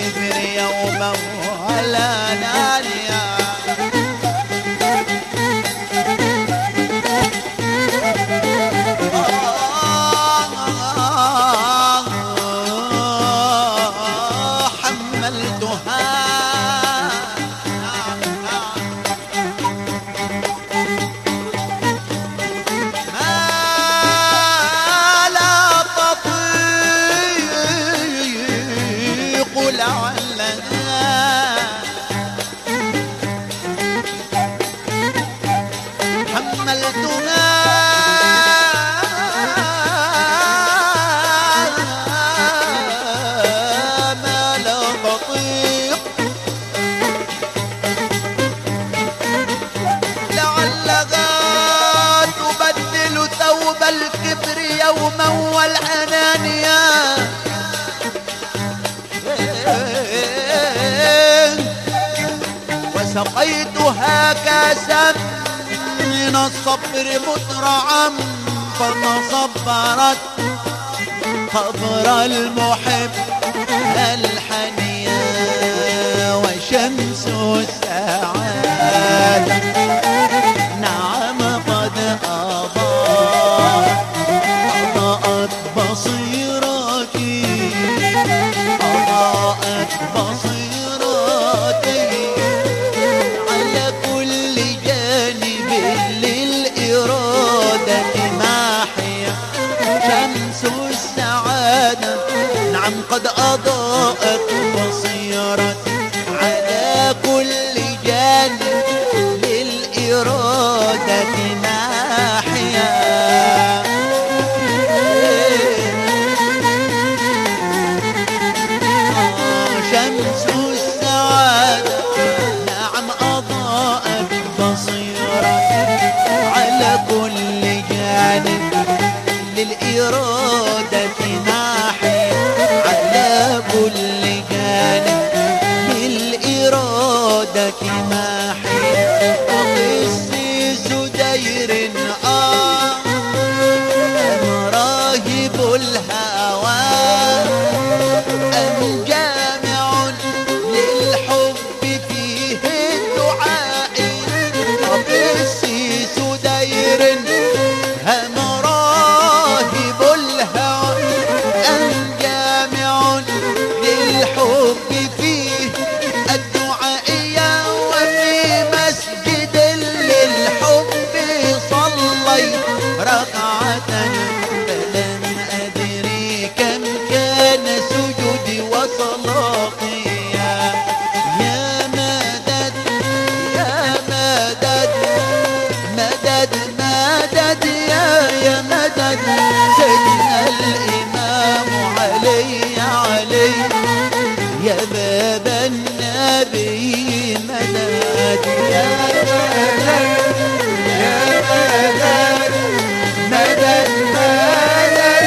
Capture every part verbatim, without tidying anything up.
الكبر يوما ولا نانيا. الكبر يوما والأنانيا. وسقيتها كاسا من الصبر مترعا فتصبرت قبر المحب الحنيا. وشمس السعادة نعم قد أضاءت أضاءت بصيرتي أضاءت بصيرتي على كل جانب للإرادة ماحية. شمس السعادة نعم قد أضاءت بصيرتي على كل جانب للإرادة ناحية. شمس السعادة نعم أضاءت بصيرتي على كل جانب للإرادة ناحية. على كل جانب للإرادة ناحية. وقسيس دير آه راهب الهوى أم جامع للحب فيه الدعاء. وقسيس دير هم راهب الهوى أم جامع للحب فيه الدعاء. وفي مسجد للحب صليت ركعة فلم أدري كم كان سجودي وصلاتي. يا مدد يا مدد مدد مدد يا يا مدد سيدنا الإمام علي علي. يا باب النبي مدد يا مدد يا مدد مدد مدد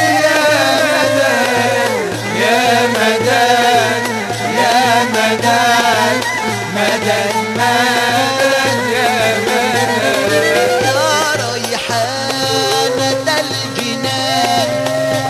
يا مدد يا مدد مدد مدد يا مدد. يا ريحانة الجنان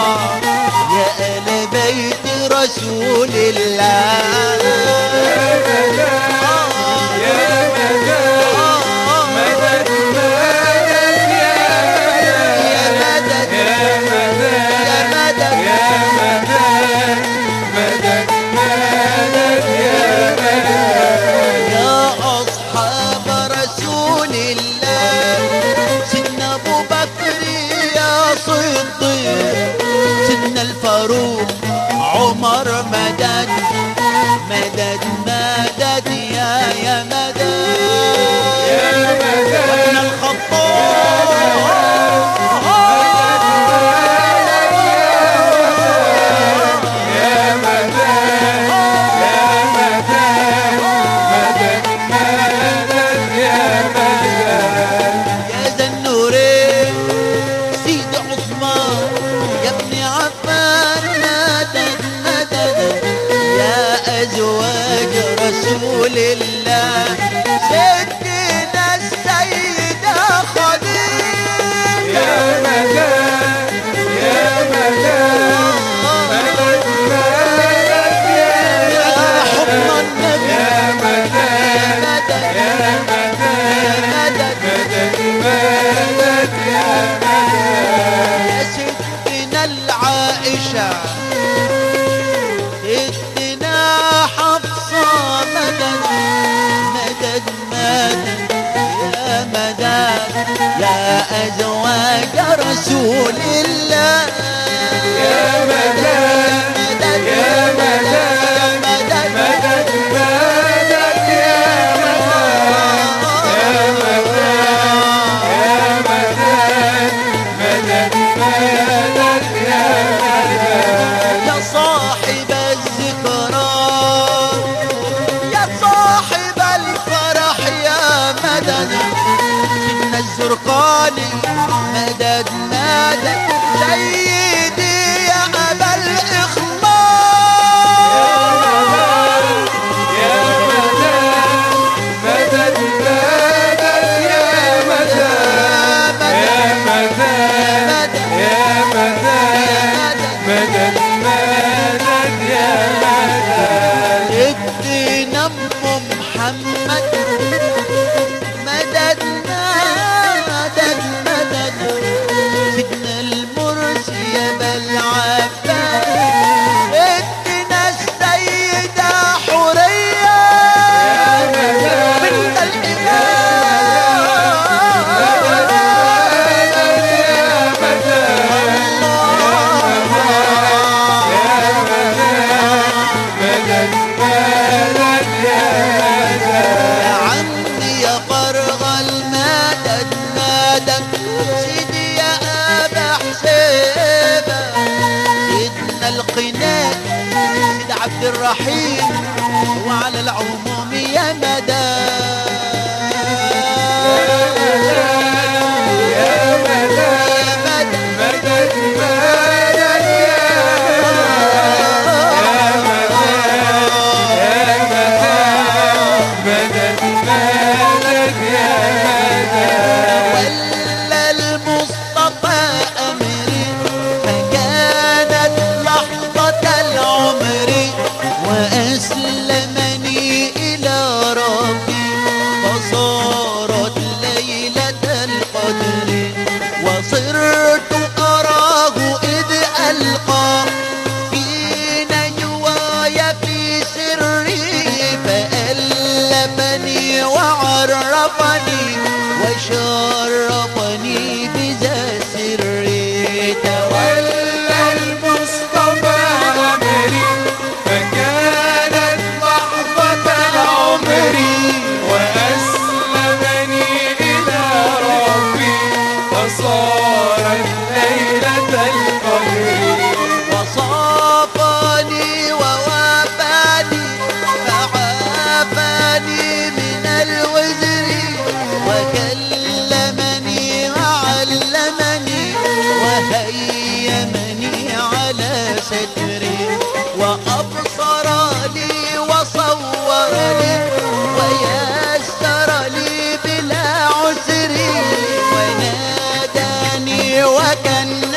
يا آل بيت رسول الله. يا مدد مدد مدد يا مدد يا مدد يا مدد مدد مدد يا مدد. يا أصحاب رسول الله سيدنا أبو بكر يا صديق سيدنا الفاروق عمر مدد مدد مدد يا يا مدد يا مدد وابن الخطاب يا مدد يا مدد مدد مدد يا مدد. يا ذا النورين سيد عثمان يا ابن عفان مدد مدد يا أزواج رسول الله سيدنا السيدة خديجة. يا مدد يا مدد مدد مدد يا يا حضن النبي يا مدد مدد يا مدد مدد مدد مدد يا مدد. يا سيدنا العائشة سيدنا حفصة مدد مدد مدد يا مدد يا أزواج رسول الله. يا مدد يا مدد مدد مدد مدد يا مدد يا مدد مدد مدد يا مدد. يا صاحب الذكرى يا صاحب الفرح يا مدد سيدنا الزرقاني مدد مدد سيدي يا أبا الإخلاص. يا مدد مدد مدد يا مدد يا مدد يا مدد مدد مدد يا مدد. ابننا أم محمد مدد مدد مدد سيدنا المرسي يا بالعباس ابننا السيدة حورية بنت يا عمي يا فرغ المدد مدد سيدي يا أبا حسيبة سيدنا القناة سيد عبد الرحيم وعلى العموم يا مدد يا مدد مدد مدد يا مدد مدد يا مدد. ولا المصطفى أمري فكانت لحظة العمر وأسلمني إلى ربي فصارت ليلة القدر وصرت أراه إذ ألقى في نجواي في سري فألفني وعرفني وشرفني بذا سري تولى المصطفى أمري فكانت لحظة العمر وأسلمني إلى ربي فصارت ليلة القدر وصافني ووافاني فعافاني من الوزر وكلمني وعلمني وهيمني على ستري وأبصر لي وصور لي ويسر لي بلا عسر وناداني وكان